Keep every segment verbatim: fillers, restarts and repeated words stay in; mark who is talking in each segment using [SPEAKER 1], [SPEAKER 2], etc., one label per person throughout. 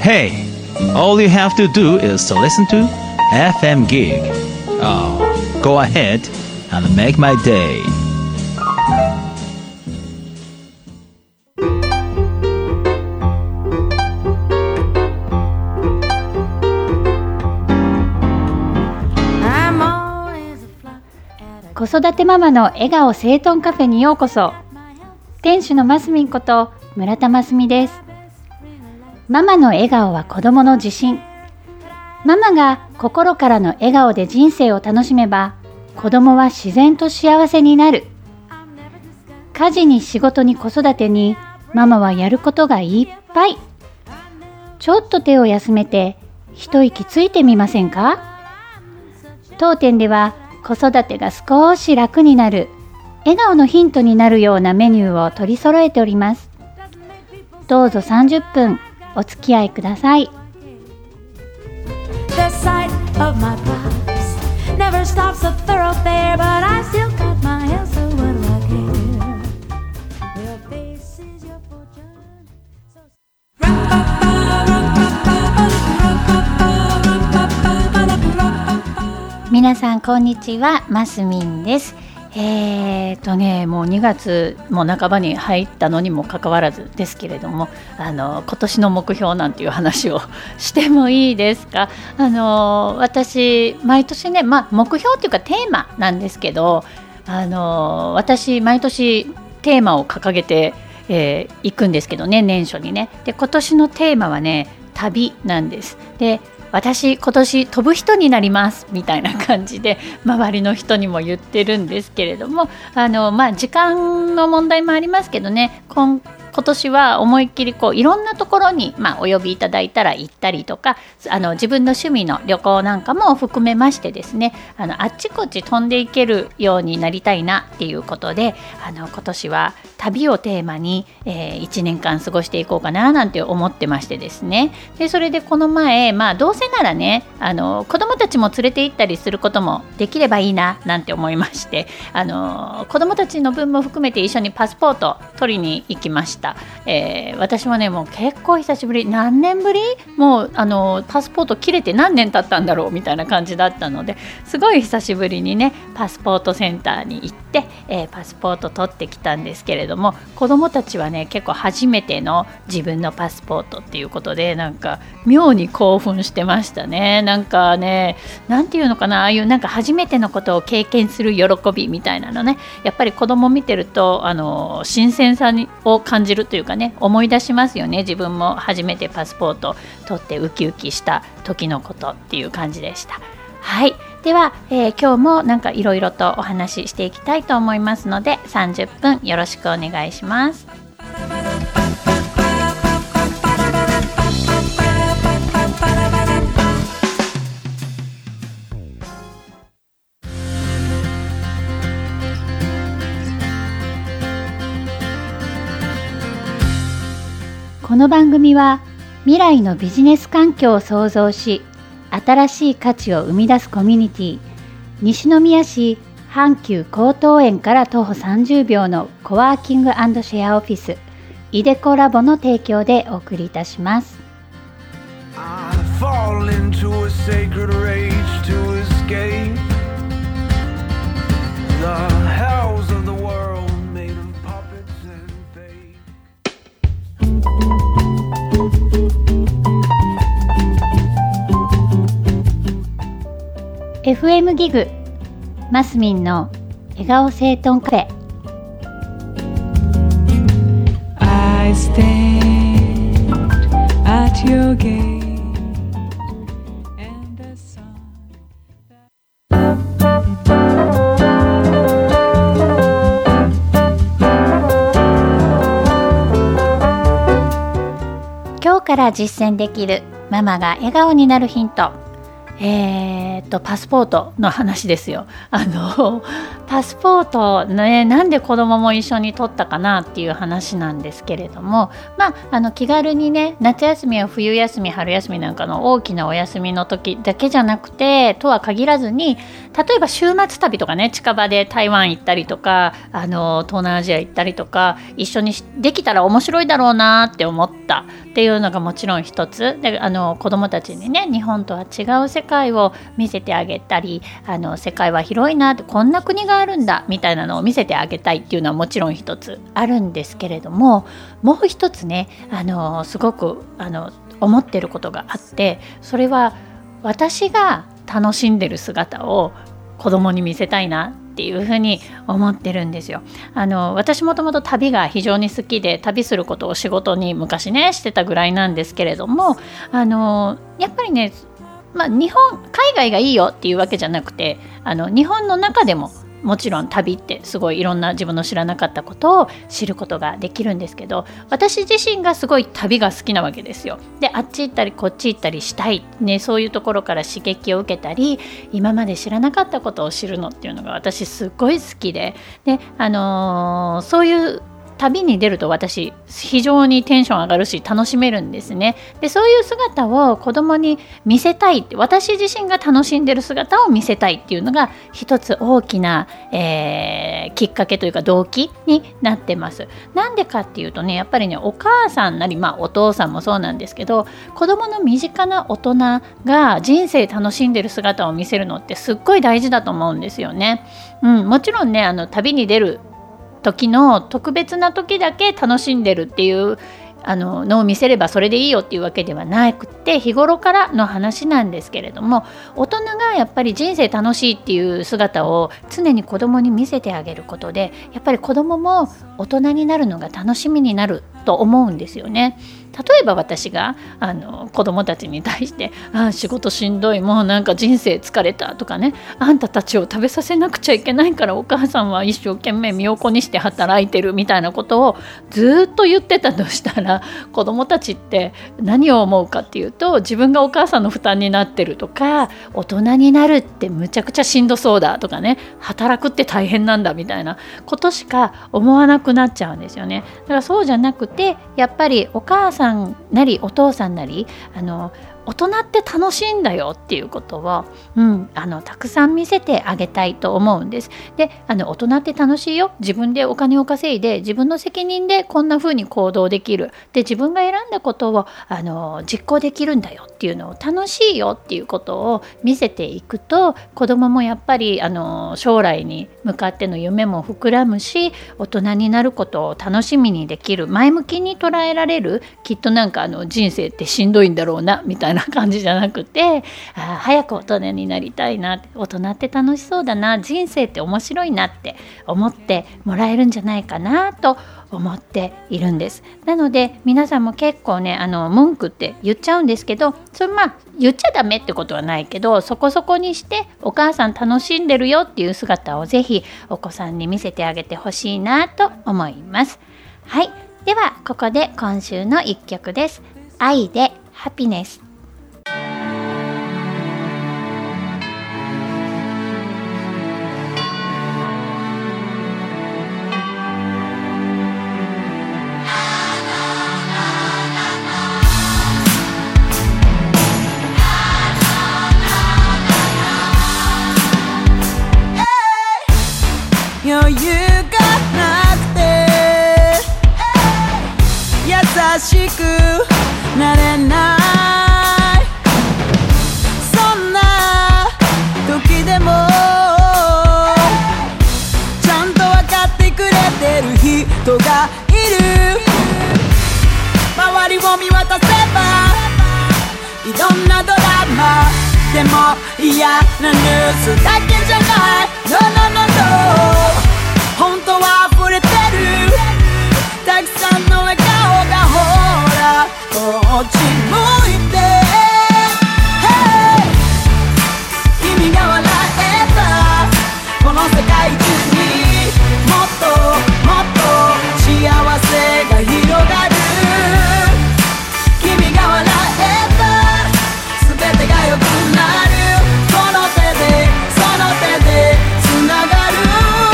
[SPEAKER 1] Hey, all you have to do is to listen to エフエム Gig. Oh, go ahead and make my day.
[SPEAKER 2] 子育てママの笑顔整頓カフェにようこそ。店主のますみんこと村田ますみです。ママの笑顔は子供の自信。ママが心からの笑顔で人生を楽しめば、子供は自然と幸せになる。家事に仕事に子育てに、ママはやることがいっぱい。ちょっと手を休めて一息ついてみませんか？当店では子育てが少し楽になる、笑顔のヒントになるようなメニューを取り揃えております。どうぞさんじゅっぷんお付き合いください。皆さんこんにちは、ますみんです。えーとね、もうにがつも半ばに入ったのにもかかわらずですけれども、あの今年の目標なんていう話をしてもいいですか？あの私毎年ね、まあ、目標っていうかテーマなんですけど、あの私毎年テーマを掲げて、えー、行くんですけどね、年初にね。で、今年のテーマはね、旅なんです。で、私今年飛ぶ人になりますみたいな感じで周りの人にも言ってるんですけれども、あの、まあ、時間の問題もありますけどね、今今年は思いっきりこういろんなところに、まあ、お呼びいただいたら行ったりとか、あの自分の趣味の旅行なんかも含めましてですね、あのあっちこっち飛んでいけるようになりたいなっていうことで、あの今年は旅をテーマに、えー、いちねんかん過ごしていこうかななんて思ってましてですね。でそれでこの前、まあ、どうせならね、あの子どもたちも連れて行ったりすることもできればいいななんて思いまして、あの子どもたちの分も含めて一緒にパスポート取りに行きました。えー、私もね、もう結構久しぶり、何年ぶり、もうあのパスポート切れて何年経ったんだろうみたいな感じだったので、すごい久しぶりにねパスポートセンターに行って、えー、パスポート取ってきたんですけれども、子どもたちはね結構初めての自分のパスポートっていうことで、なんか妙に興奮してましたね。なんかね、なんていうのかな、ああいうなんか初めてのことを経験する喜びみたいなのね、やっぱり子ども見てるとあの新鮮さにを感じるというかね、思い出しますよね。自分も初めてパスポート取ってウキウキした時のことっていう感じでした。はい、では、えー、今日もなんかいろいろとお話ししていきたいと思いますので、さんじゅっぷんよろしくお願いします。この番組は未来のビジネス環境を創造し、新しい価値を生み出すコミュニティ、西宮市阪急江東園から徒歩さんじゅうびょうのコワーキング&シェアオフィス、イデコラボの提供でお送りいたします。エフエム ギグマスミンの笑顔整頓カフェ。 I stand at your gate and a song that... 今日から実践できるママが笑顔になるヒント。えー、っとパスポートの話ですよ。あのパスポートね、なんで子供も一緒に取ったかなっていう話なんですけれども、まあ、あの気軽にね、夏休みや冬休み春休みなんかの大きなお休みの時だけじゃなくてとは限らずに、例えば週末旅とかね、近場で台湾行ったりとか、あの東南アジア行ったりとか、一緒にできたら面白いだろうなって思ったっていうのがもちろん一つで、あの子どもたちにね日本とは違う世界を見せてあげたり、あの世界は広いなって、こんな国があるんだみたいなのを見せてあげたいっていうのはもちろん一つあるんですけれども、もう一つねあのすごくあの思ってることがあって、それは私が楽しんでる姿を子供に見せたいなっていうふうに思ってるんですよ。あの私もともと旅が非常に好きで、旅することを仕事に昔ねしてたぐらいなんですけれども、あのやっぱりね、まあ、日本海外がいいよっていうわけじゃなくて、あの日本の中でももちろん旅ってすごいいろんな自分の知らなかったことを知ることができるんですけど、私自身がすごい旅が好きなわけですよ。であっち行ったりこっち行ったりしたい、ね、そういうところから刺激を受けたり、今まで知らなかったことを知るのっていうのが私すっごい好きで、で、あのー、そういう旅に出ると私非常にテンション上がるし楽しめるんですね。でそういう姿を子供に見せたいって、私自身が楽しんでる姿を見せたいっていうのが一つ大きな、えー、きっかけというか動機になってます。なんでかっていうとね、やっぱりねお母さんなり、まあ、お父さんもそうなんですけど、子供の身近な大人が人生楽しんでる姿を見せるのってすっごい大事だと思うんですよね。うん、もちろんねあの旅に出る時の特別な時だけ楽しんでるっていうあののを見せればそれでいいよっていうわけではなくて、日頃からの話なんですけれども、大人がやっぱり人生楽しいっていう姿を常に子供に見せてあげることで、やっぱり子供も大人になるのが楽しみになると思うんですよね。例えば私があの子供たちに対して、あ仕事しんどい、もうなんか人生疲れたとかね、あんたたちを食べさせなくちゃいけないからお母さんは一生懸命身を粉にして働いてるみたいなことをずっと言ってたとしたら、子供たちって何を思うかっていうと、自分がお母さんの負担になってるとか、大人になるってむちゃくちゃしんどそうだとかね、働くって大変なんだみたいなことしか思わなくなっちゃうんですよね。だからそうじゃなくて、やっぱりお母さんなりお父さんなり、あの大人って楽しいんだよっていうことを、うん、あのたくさん見せてあげたいと思うんです。で、あの大人って楽しいよ、自分でお金を稼いで自分の責任でこんな風に行動できる、で自分が選んだことをあの実行できるんだよっていうのを、楽しいよっていうことを見せていくと、子供もやっぱりあの将来に向かっての夢も膨らむし、大人になることを楽しみにできる、前向きに捉えられる、きっとなんかあの人生ってしんどいんだろうなみたいなな感じじゃなくて、あ早く大人になりたいな、大人って楽しそうだな、人生って面白いなって思ってもらえるんじゃないかなと思っているんです。なので皆さんも結構ねあの文句って言っちゃうんですけど、それまあ言っちゃダメってことはないけど、そこそこにしてお母さん楽しんでるよっていう姿をぜひお子さんに見せてあげてほしいなと思います。はい、ではここで今週の一曲です。愛でハピネス。
[SPEAKER 3] 余裕がなくて優しくなれない、そんな時でもちゃんと分かってくれてる人がいる。周りを見渡せばいろんなドラマでも嫌なニュースだけじゃない。 No no no no、 本当は溢れてるたくさんの笑顔が、ほらこっち向いて、hey、 君が笑えたこの世界中にもっともっと幸せが広がる。君が笑えた全てが良くなる、この手でその手でつながる。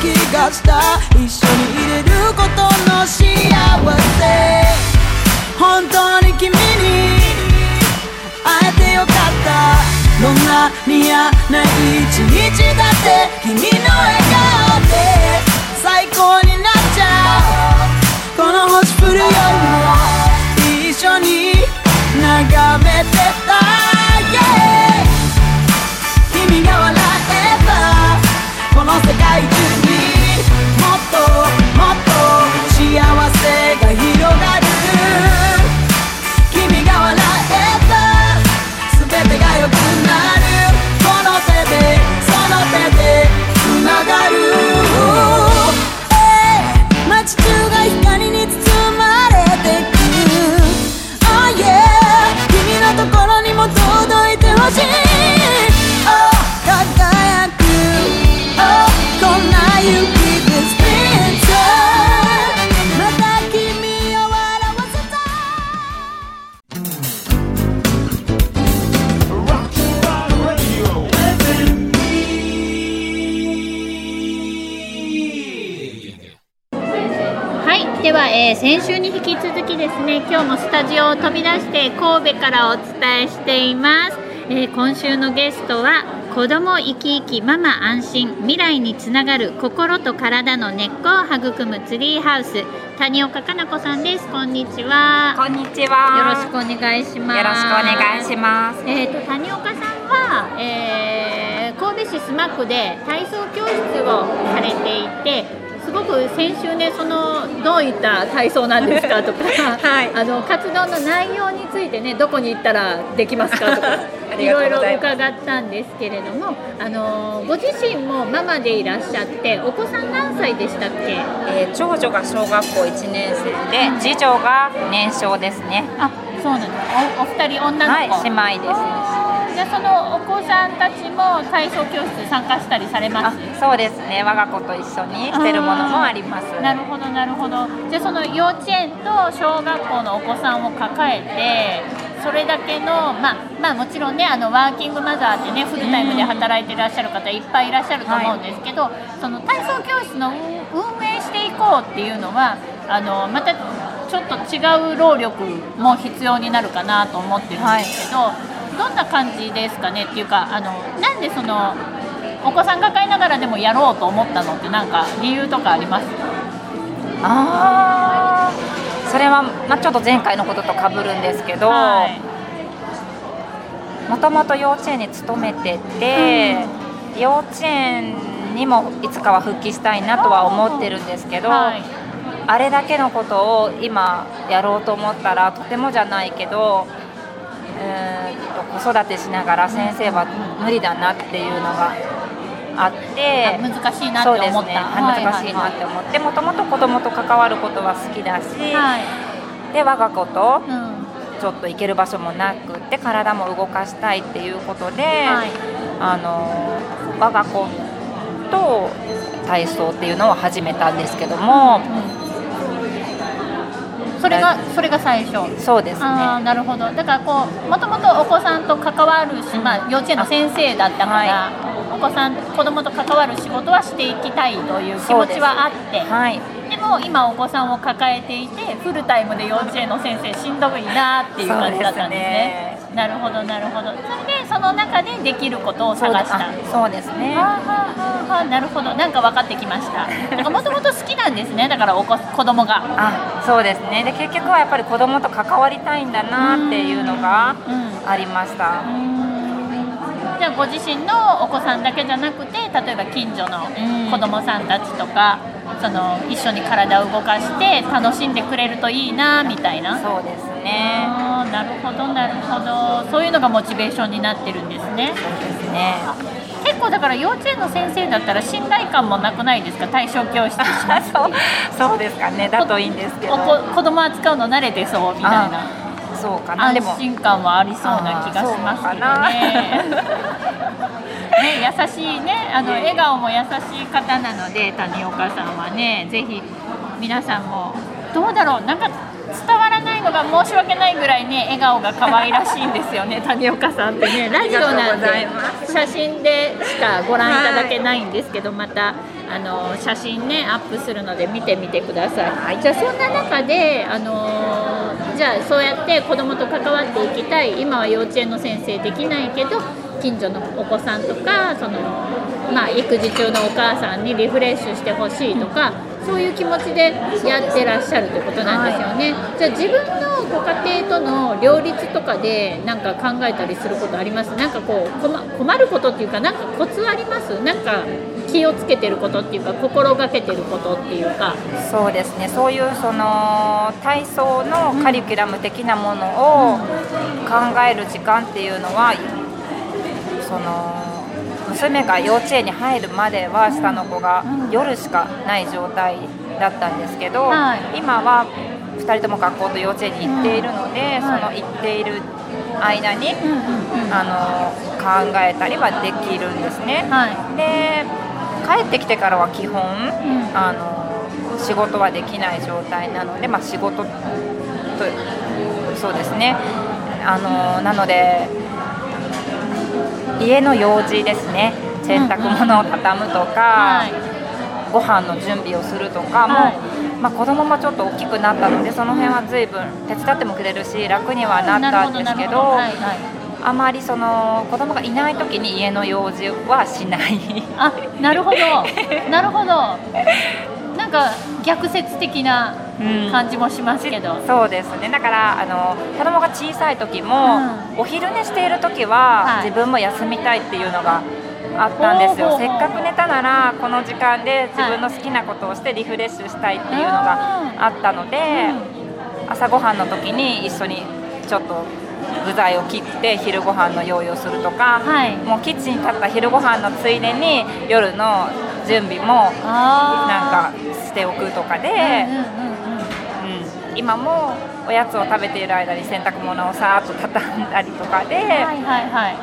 [SPEAKER 3] 気がした。一緒にいれることの幸せ、本当に君に会えてよかった。どんなに嫌な一日だって君の笑顔で最高になっちゃう。この星降る夜も一緒に眺めてた、yeah、 君が笑えばこの世界中にもっともっと幸せが広がる。君が笑えば全てが良くなる。この手でその手でつながる、hey、 街中が光に包まれてく、oh yeah、 君のところにも届いてほしい、oh、 輝く、oh、 こんな雪 This winter また君を笑わせた。
[SPEAKER 2] はい、では、えー、先週に引き続きですね、今日もスタジオを飛び出して神戸からお伝えしています。えー、今週のゲストは子ども生き生きママ安心、未来につながる心と体の根っこを育むツリーハウス、谷岡かな子さんです。こんにちは。
[SPEAKER 4] こんにちは。
[SPEAKER 2] よろしくお願いします。
[SPEAKER 4] よろしくお願いします。
[SPEAKER 2] えーと、谷岡さんは、えー、神戸市須磨区で体操教室をされていて、すごく先週ね、そのどういった体操なんですかとか、はい、あの活動の内容についてね、どこに行ったらできますかとかいろいろ伺ったんですけれども、あのご自身もママでいらっしゃって、お子さん何歳でしたっけ？
[SPEAKER 4] えー、長女が小学校いちねん生で、うん、次女が年少ですね。
[SPEAKER 2] あ、そうなんです。お、お二人女の子、
[SPEAKER 4] はい、姉妹です。
[SPEAKER 2] じゃあそのお子さんたちも体操教室参加したりされます？
[SPEAKER 4] あ、そうですね。我が子と一緒にしてるものもあります。
[SPEAKER 2] なるほどなるほど。じゃあその幼稚園と小学校のお子さんを抱えて、それだけの、まあ、まあもちろんね、あのワーキングマザーってね、フルタイムで働いていらっしゃる方いっぱいいらっしゃると思うんですけど、はい、その体操教室の運営していこうっていうのは、あのまたちょっと違う労力も必要になるかなと思ってるんですけど、はい、どんな感じですかねっていうか、あのなんでそのお子さん抱えながらでもやろうと思ったのって、なんか理由とかあります？
[SPEAKER 4] あー、それは、まあ、ちょっと前回のことと被るんですけど、もともと幼稚園に勤めてて、うん、幼稚園にもいつかは復帰したいなとは思ってるんですけど、はい、あれだけのことを今やろうと思ったらとてもじゃないけど、えー、子育てしながら先生は無理だなっていうのがあって、
[SPEAKER 2] 難しいなって思った。そうですね、
[SPEAKER 4] 難しいなって思って、もともと子供と関わることは好きだし、はい、で我が子とちょっと行ける場所もなくて、体も動かしたいっていうことで、はい、あの我が子と体操っていうのを始めたんですけども、うんそれが、それが最初。そうですね。
[SPEAKER 2] あ、なるほど。だからこう、もともとお子さんと関わるし、まあ、幼稚園の先生だったから、はい、お子さん、子供と関わる仕事はしていきたいという気持ちはあって、はい、でも今お子さんを抱えていて、フルタイムで幼稚園の先生しんどいなっていう感じだったんですね。なるほどなるほど。それでその中でできることを探した。
[SPEAKER 4] そうですね。
[SPEAKER 2] はあ、はあはあ、なるほど。なんか分かってきました。もともと好きなんですね。だからお子子供が。
[SPEAKER 4] あ、そうですね。で結局はやっぱり子供と関わりたいんだなっていうのがありました。うん
[SPEAKER 2] うん、じゃあご自身のお子さんだけじゃなくて、例えば近所の子供さんたちとか、その一緒に体を動かして楽しんでくれるといいなみたいな。
[SPEAKER 4] そうですね。
[SPEAKER 2] あ、なるほどなるほど。そういうのがモチベーションになってるんですね。
[SPEAKER 4] そうですね。
[SPEAKER 2] 結構だから幼稚園の先生だったら信頼感もなくないですか？体操教室します
[SPEAKER 4] そう、そうですかね。だといいんですけど、
[SPEAKER 2] こ子供扱うの慣れてそうみたいな。
[SPEAKER 4] そうかな。
[SPEAKER 2] 安心感はありそうな気がしますけどね。ね、優しいね、あの笑顔も優しい方なので、谷岡さんはね、ぜひ皆さんもどうだろう、なんか伝わらないのが申し訳ないぐらいね、笑顔が可愛らしいんですよね谷岡さんってね。ラジオなんで写真でしかご覧いただけないんですけど、またあの写真ねアップするので見てみてください、はい、じゃあそんな中であのじゃあそうやって子どもと関わっていきたい、今は幼稚園の先生できないけど近所のお子さんとかその、まあ、育児中のお母さんにリフレッシュしてほしいとか、そういう気持ちでやってらっしゃるということなんですよね、はい、じゃあ自分のご家庭との両立とかでなんか考えたりすることあります？なんかこう 困, 困ることっていうか、なんかコツあります？なんか気をつけてることっていうか、心がけてることっていうか。
[SPEAKER 4] そうですね、そういうその体操のカリキュラム的なものを考える時間っていうのは、その娘が幼稚園に入るまでは下の子が夜しかない状態だったんですけど、はい、今はふたりとも学校と幼稚園に行っているので、うん、その行っている間に、うん、あの考えたりはできるんですね、はい、で帰ってきてからは基本、うん、あの仕事はできない状態なので、まあ、仕事とそうですね、あのなので家の用事ですね、洗濯物を畳むとか、うんうんはい、ご飯の準備をするとかも、はいまあ、子供もちょっと大きくなったのでその辺は随分手伝ってもくれるし楽にはなったんですけど、はいはい、あまりその子供がいない時に家の用事はしない
[SPEAKER 2] あ、なるほどなるほど、なんか逆説的な感じもしますけど、
[SPEAKER 4] うん、そうですね、だからあの子供が小さい時も、うん、お昼寝している時は、はい、自分も休みたいっていうのがあったんですよ。せっかく寝たならこの時間で自分の好きなことをしてリフレッシュしたいっていうのがあったので、うん、朝ごはんの時に一緒にちょっと具材を切って昼ご飯の用意をするとか、はい、もうキッチンに立った昼ご飯のついでに夜の準備もなんかしておくとかで、今もおやつを食べている間に洗濯物をさーっと畳んだりとかで、はいはいはい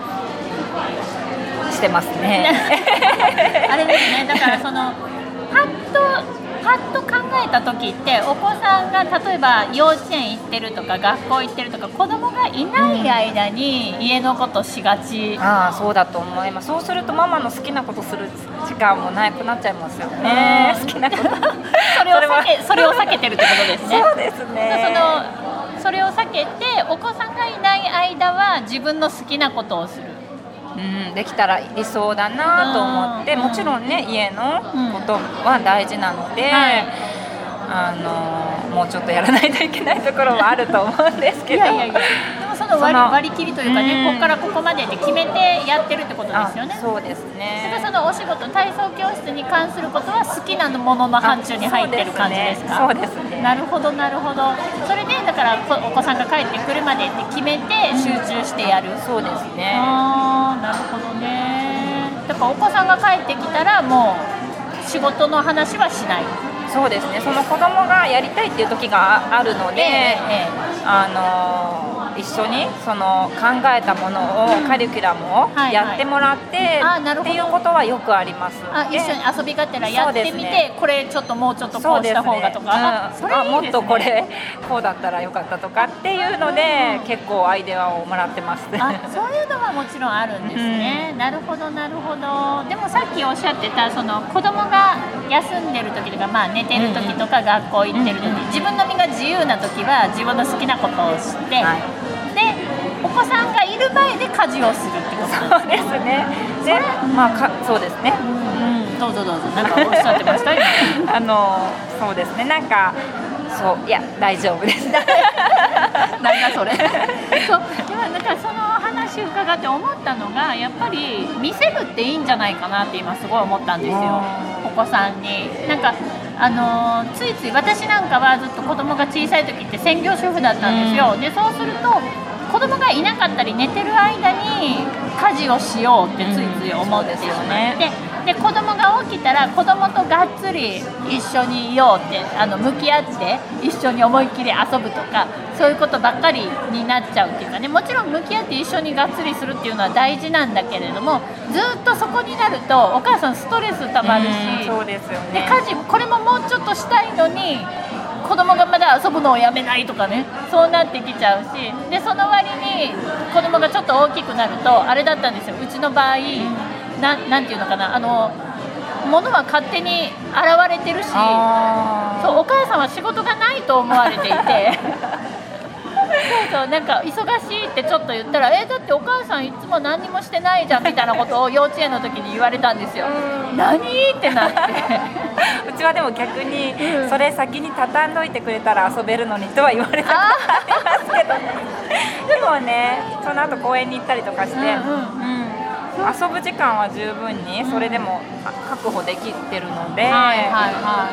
[SPEAKER 4] してますね
[SPEAKER 2] あれですね、だからそのパッとパッと考えた時ってお子さんが例えば幼稚園行ってるとか学校行ってるとか子供がいない間に家のことしがち、
[SPEAKER 4] うん、ああそうだと思います。そうするとママの好きなことする時間もなくなっちゃいますよね、好きなこと
[SPEAKER 2] それを避けそれを避けてるってことですね
[SPEAKER 4] そうですね、
[SPEAKER 2] そのそれを避けてお子さんがいない間は自分の好きなことをする、
[SPEAKER 4] うん、できたら理想だなと思って、もちろんね家のことは大事なので、うんはい、あのもうちょっとやらないといけないところはあると思うんですけど、いやいやいや、
[SPEAKER 2] でもその割り、割り切りというかね、ここからここまでで決めてやってるってことですよね。
[SPEAKER 4] そうですね。
[SPEAKER 2] そのお仕事体操教室に関することは好きなものの範疇に入ってる感じですか？
[SPEAKER 4] そうですね。
[SPEAKER 2] なるほどなるほど。それでだからお子さんが帰ってくるまでって決めて集中してやる、
[SPEAKER 4] うん、そうですね。
[SPEAKER 2] あーなるほどね。だからお子さんが帰ってきたらもう仕事の話はしない。
[SPEAKER 4] そうですね、その子供がやりたいっていう時があるので、えーえー、あのー一緒にその考えたものを、うん、カリキュラムをやってもらって、はいはい、っていうことはよくあります。
[SPEAKER 2] あ、一緒に遊びがてらやってみて、ね、これちょっともうちょっとこうした方がとか、
[SPEAKER 4] あ、それいいですね、もっとこれこうだったらよかったとかっていうので、うん、結構アイデアをもらってます。
[SPEAKER 2] あ、そういうのはもちろんあるんですね、うん、なるほどなるほど。でもさっきおっしゃってたその子供が休んでる時とか、まあ、寝てる時とか、うん、学校行ってる時、うん、自分の身が自由な時は自分の好きなことをして、はい、でお子さんがいる前で家事をするってことですね。
[SPEAKER 4] そうですね。で、まあかそうですね。
[SPEAKER 2] うん、どうぞどうぞ。なんかおっしゃってました今。
[SPEAKER 4] あのそうですね。なんかそういや大丈夫です。なん
[SPEAKER 2] だそれ。そうでもなんかその話伺って思ったのがやっぱり見せるっていいんじゃないかなって今すごい思ったんですよ。お子さんになんか。あのー、ついつい私なんかはずっと子供が小さい時って専業主婦だったんですよ、うん、でそうすると子供がいなかったり寝てる間に家事をしようってついつい思うんですよね、うん、で, で子供が起きたら子供とがっつり一緒にいようってあの向き合って一緒に思いっきり遊ぶとかそういうことばっかりになっちゃうっていうかね、もちろん向き合って一緒にがっつりするっていうのは大事なんだけれどもずっとそこになるとお母さんストレスたまるし、
[SPEAKER 4] うん、そうですよね。
[SPEAKER 2] で家事これももうちょっとしたいのに子供がまだ遊ぶのをやめないとかね、そうなってきちゃうし、でその割に子供がちょっと大きくなるとあれだったんですよ。うちの場合 な, なんていうのかなあのものは勝手に現れてるし、そうお母さんは仕事がないと思われていてそうそうなんか忙しいってちょっと言ったらえだってお母さんいつも何にもしてないじゃんみたいなことを幼稚園の時に言われたんですよ。何ってなって
[SPEAKER 4] うちはでも逆にそれ先に畳んどいてくれたら遊べるのにとは言われたことありますけどでもねその後公園に行ったりとかして、うんうんうん遊ぶ時間は十分にそれでも確保できてるので、はいはいはい、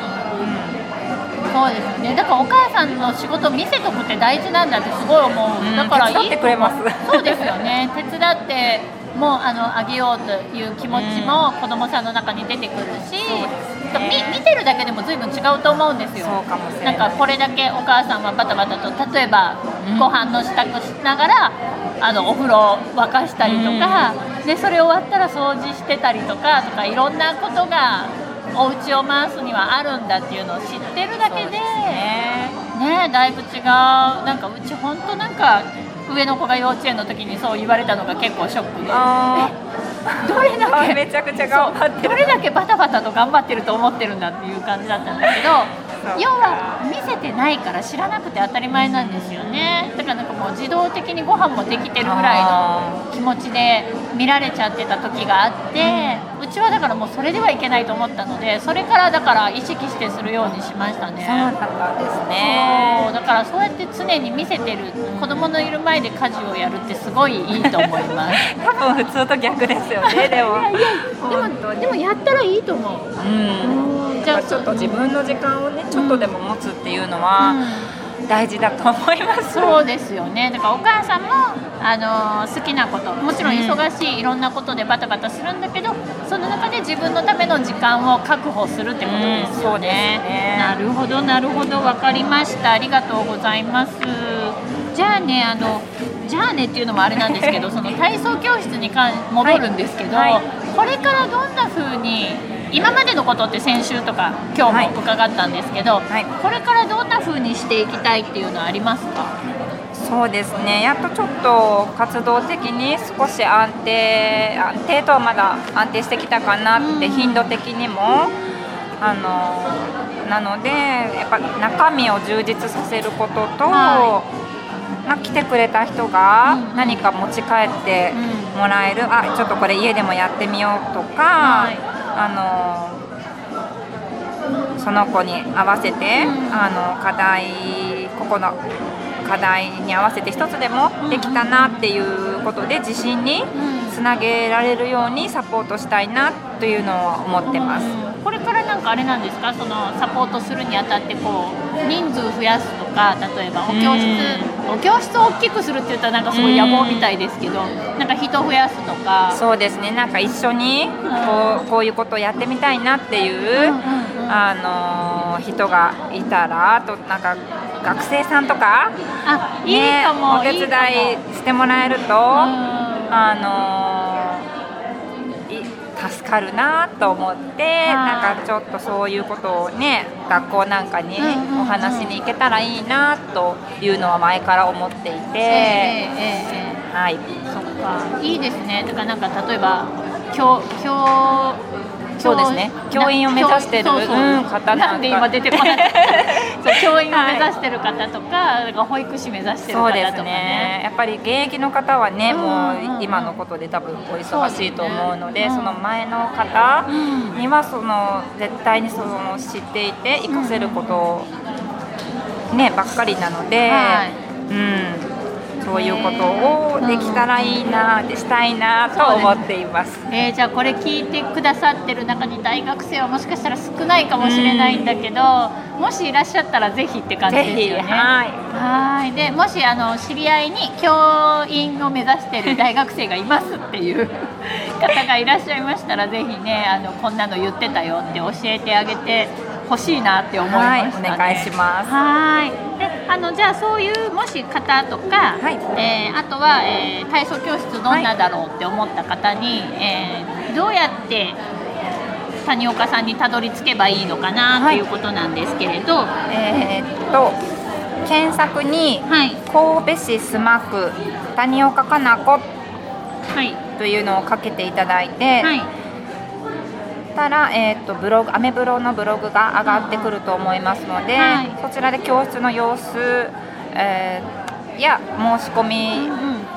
[SPEAKER 2] うん、そうですよね。だからお母さんの仕事を見せとくって大事なんだってすごい思う、うん、だからいい
[SPEAKER 4] 手伝ってくれます
[SPEAKER 2] そうですよね手伝ってもうあのあげようという気持ちも子どもさんの中に出てくるし、うんね、見, 見てるだけでも随分違うと思うんですよ。
[SPEAKER 4] そうかもしれない。
[SPEAKER 2] なんかこれだけお母さんはバタバタと例えばご飯の支度しながらあのお風呂沸かしたりとか、うん、でそれ終わったら掃除してたりとかとかいろんなことがお家を回すにはあるんだっていうのを知ってるだけで、ねね、だいぶ違う。なんかうち本当なんか上の子が幼稚園の時にそう言われたのが結構ショックでどれだけ
[SPEAKER 4] めちゃくちゃ頑張ってる
[SPEAKER 2] どれだけバタバタと頑張ってると思ってるんだっていう感じだったんだけど要は見せてないから知らなくて当たり前なんですよね。だからなんかもう自動的にご飯もできてるぐらいの気持ちで見られちゃってた時があって、うちはだからもうそれではいけないと思ったのでそれからだから意識してするようにしましたね。
[SPEAKER 4] そうだったんですね。
[SPEAKER 2] そうだからそうやって常に見せてる子供のいる前で家事をやるってすごいいいと思います
[SPEAKER 4] 多分普通と逆ですよねでも
[SPEAKER 2] いやいやでもでもやったらいいと思う。
[SPEAKER 4] うんじゃあちょっと自分の時間をねちょっとでも持つっていうのは大事だと思います、うん、
[SPEAKER 2] そうですよね。だからお母さんも、あのー、好きなこともちろん忙しいいろんなことでバタバタするんだけどその中で自分のための時間を確保するってことですよね、うん、そうですね。なるほどなるほど分かりました。ありがとうございます。じゃあねあのじゃあねっていうのもあれなんですけどその体操教室にかん戻るんですけど、はいはい、これからどんな風に今までのことって先週とか今日も伺ったんですけど、はいはい、これからどんな風にしていきたいっていうのはありますか？
[SPEAKER 4] そうですねやっとちょっと活動的に少し安定安定とはまだ安定してきたかなって、うん、頻度的にもあのなのでやっぱ中身を充実させることと、はいまあ、来てくれた人が何か持ち帰ってもらえる、うん、あちょっとこれ家でもやってみようとか、はい、あのその子に合わせて、うん、あの課題ここの課題に合わせて一つでもできたなっていうことで自信につなげられるようにサポートしたいなというのを思ってます。
[SPEAKER 2] うん、これからなんかあれなんですかそのサポートするにあたってこう人数増やすとか例えばお教室、うん、お教室を大きくするって言ったらなんかすごい野望みたいですけど、うん、なんか人増やすとか
[SPEAKER 4] そうですねなんか一緒にこう、うん、こういうことをやってみたいなっていう、うんうんうん、あの人がいたらあとなんか学生さんとか
[SPEAKER 2] あ、ね、いいかも
[SPEAKER 4] お手伝いしてもらえると、うん、あの助かるなと思って、なんかちょっとそういうことをね学校なんかにお話しに行けたらいいなというのは前から思っていて、えーえー、はい、
[SPEAKER 2] そっかいいですね。だからなんか例えば教教
[SPEAKER 4] そうですね教員を目指してる
[SPEAKER 2] そうそう、うん、方なんで今出てこないそう教員を目指してる方とか、はい、保育士目指してる方とか ね,
[SPEAKER 4] そうですねやっぱり現役の方はね、うん、もう今のことで多分お忙しいと思うので そ, う、ねうん、その前の方にはその絶対にその知っていて活かせることねばっかりなので、はいうんそういうことをできたらいいな、うん、したいなと思っています。
[SPEAKER 2] えー、じゃあこれ聞いてくださってる中に大学生はもしかしたら少ないかもしれないんだけど、うん、もしいらっしゃったらぜひって感じですよね。
[SPEAKER 4] はい
[SPEAKER 2] はいでもしあの知り合いに教員を目指してる大学生がいますっていう方がいらっしゃいましたらぜひねあのこんなの言ってたよって教えてあげて欲しいなって思いましたね。
[SPEAKER 4] はい、お願いします。
[SPEAKER 2] はいであのじゃあそういうもし方とか、はいえー、あとは、えー、体操教室どんなだろうって思った方に、はいえー、どうやって谷岡さんにたどり着けばいいのかなということなんですけれど、
[SPEAKER 4] はい、えー、っと検索に、はい、神戸市須磨区谷岡かな子というのをかけていただいて、はいしたら、えー、とブログアメブロのブログが上がってくると思いますので、はい、そちらで教室の様子、えー、や申し込み、うんうん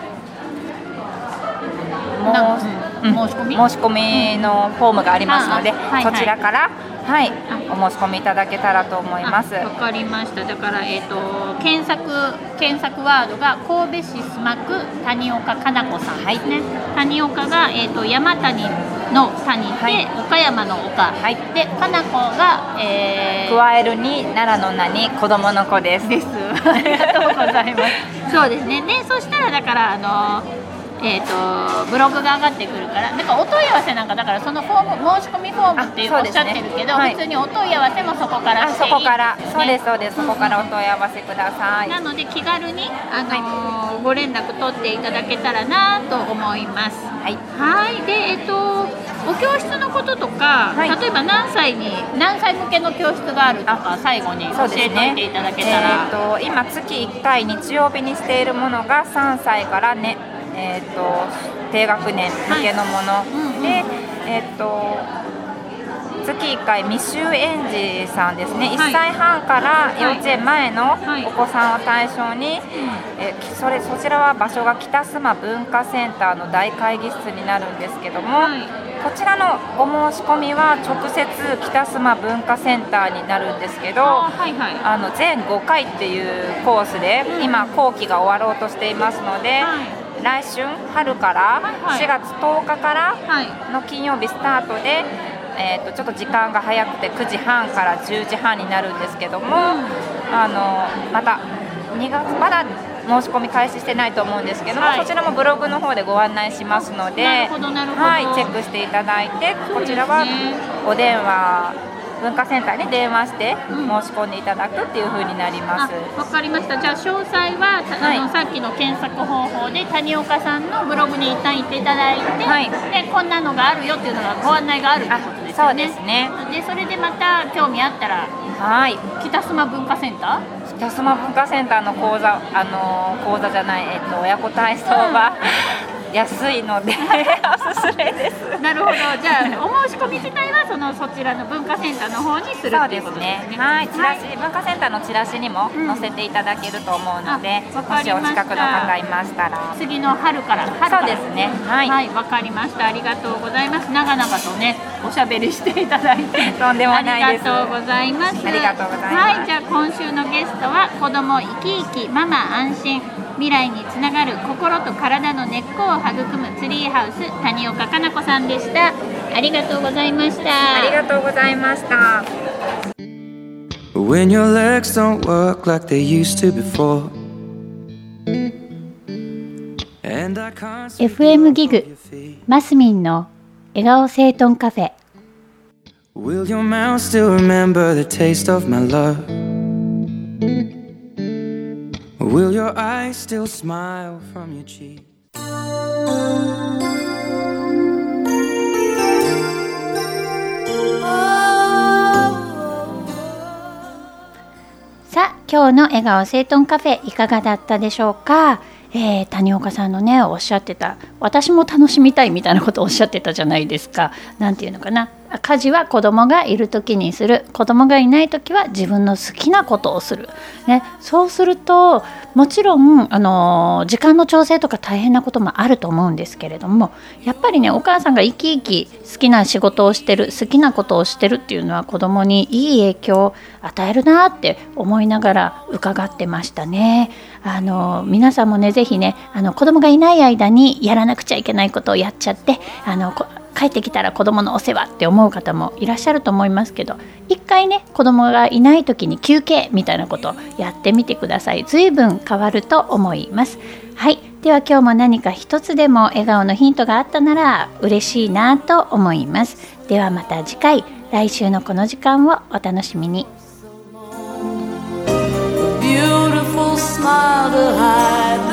[SPEAKER 2] 申し込み
[SPEAKER 4] 申し込みのフォームがありますので、はいはい、そちらから、はい、お申し込みいただけたらと思います。
[SPEAKER 2] わかりました。だから、えー、と検索検索ワードが神戸市須磨区谷岡かな子さんですね、はい、谷岡が、えー、と山谷の谷で、はい、岡山の岡、はい、でかな子が、え
[SPEAKER 4] ー、加えるに奈良の名に子供の子です
[SPEAKER 2] ですありがとうございますそうですね。でそしたらだからあのーえー、とブログが上がってくるからだからお問い合わせなんかだからそのフォーム申し込みフォームっていうおっしゃってるけど、ねはい、普通にお問い合わせもそこからしていい、ね、
[SPEAKER 4] そこからそうですそうです、そこからお問い合わせください、
[SPEAKER 2] なので気軽に、あのーはい、ご連絡取っていただけたらなと思います。はい、はいでえっ、ー、とお教室のこととか、はい、例えば何歳に何歳向けの教室があるとか最後に教えておいていただけたら、ね
[SPEAKER 4] えー、と今月いっかい日曜日にしているものがさんさいからねえー、と低学年向けのもの、はいうんうん、で、えー、と月いっかい未就園児さんですね、はい、いっさいはんから幼稚園前のお子さんを対象に、はいはいえー、それそちらは場所が北須磨文化センターの大会議室になるんですけども、はい、こちらのお申し込みは直接北須磨文化センターになるんですけど、あ、はいはい、あの全ごかいっていうコースで、うん、今後期が終わろうとしていますので、はい来春春からしがつとおかからの金曜日スタートで、えー、とちょっと時間が早くてくじはんからじゅうじはんになるんですけども、うん、あのまたにがつまだ申し込み開始してないと思うんですけども、はい、そちらもブログの方でご案内しますので、はい、チェックしていただいて、こちらはお電話文化センターに電話して申し込んでいただくっていう風になります。
[SPEAKER 2] わ、うん、かりました。じゃあ詳細は、はい、あのさっきの検索方法で谷岡さんのブログに一旦行っていただいて、はい、でこんなのがあるよっていうのがご案内があるってことですよね。
[SPEAKER 4] そうですね。
[SPEAKER 2] でそれでまた興味あったら、はい、北須磨文化センター
[SPEAKER 4] 北須磨文化センターの講座あの講座じゃないえっと親子体操は、うん安いのでおすすめです。
[SPEAKER 2] なるほど。じゃあお申し込み自体はそのそちらの文化センターの方にするっていうことですね。
[SPEAKER 4] はい、チラシ、はい、文化センターのチラシにも載せていただけると思うので、うん、もしお近くの方いましたら
[SPEAKER 2] 次の春から春から
[SPEAKER 4] そうですね。はい、
[SPEAKER 2] はい、わかりました。ありがとうございます。長々とねおしゃべりしていただいて
[SPEAKER 4] とんでもないです。
[SPEAKER 2] ありがとうございます。
[SPEAKER 4] ありがとうございます。
[SPEAKER 2] はい、じゃあ今週のゲストは子ども生き生きママ安心未来につながる心と体の根っこを育むツリーハウス谷岡かな子さんでした。ありがとうございました。
[SPEAKER 4] ありがとうございました。
[SPEAKER 3] When your legs don't work like they used to before
[SPEAKER 2] エフエム ギグマスミンの笑顔整頓カフェ。
[SPEAKER 3] Will your mouth still remember the taste of my love? Will your eyes still smile from your cheek?
[SPEAKER 2] さあ今日の笑顔整頓カフェいかがだったでしょうか。えー、谷岡さんのねおっしゃってた私も楽しみたいみたいなことをおっしゃってたじゃないですか。なんていうのかな、家事は子供がいる時にする、子供がいない時は自分の好きなことをする、ね、そうするともちろん、あのー、時間の調整とか大変なこともあると思うんですけれども、やっぱりねお母さんが生き生き好きな仕事をしてる好きなことをしてるっていうのは子供にいい影響を与えるなって思いながら伺ってましたね。あのー、皆さんもねぜひねあの子供がいない間にやらなくちゃいけないことをやっちゃってあの帰ってきたら子供のお世話って思う方もいらっしゃると思いますけど、一回ね子供がいない時に休憩みたいなことをやってみてください。随分変わると思います。はい、では今日も何か一つでも笑顔のヒントがあったなら嬉しいなと思います。ではまた次回、来週のこの時間をお楽しみに。
[SPEAKER 3] Beautiful smile to hide